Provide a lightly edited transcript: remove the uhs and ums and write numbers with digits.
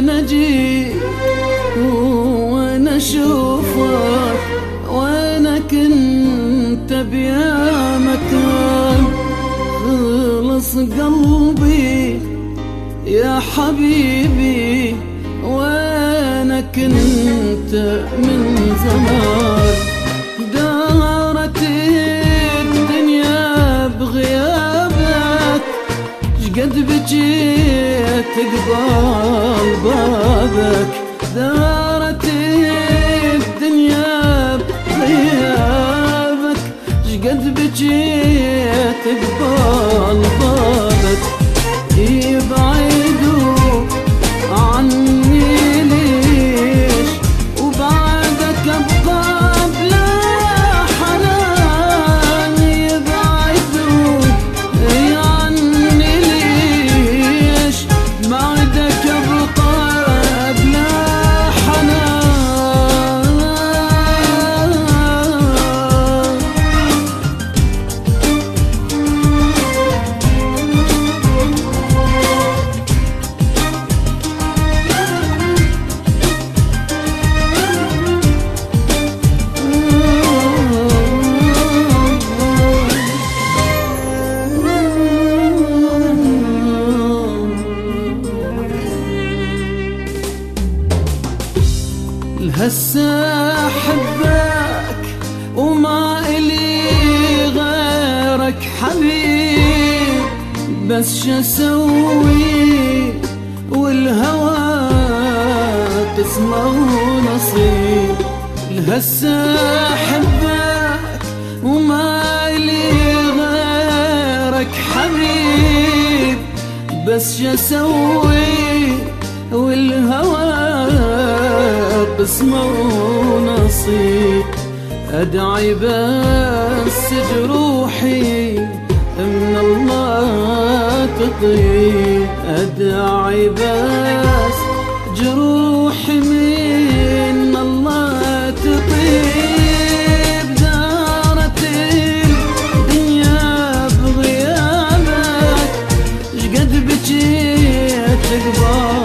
نجي وانا اشوفك وانا كنت بيا مكان. خلص قلبي يا حبيبي وانا كنت من زمان. دارت الدنيا بغيابك شقد بجيت قبال بابك. دارت الدنيا بغيابك شقد بجيت قبال بابك. يبعدوا عني ليش وبعدك ابقى بلا حنان. يبعدوا عني ليش بعدك ابقى بلا حنان. هسه احبك وما الي غيرك حبيب. بس شو اسوي والهوى قسمه ونصيب. هسه احبك وما الي غيرك حبيب. بس شو اسوي والهوى قسمه ونصيب. أدعي بس جروحي من الله تطيب. أدعي بس جروحي من الله تطيب. دارت الدنيا بغيابك شقد بجيت قبال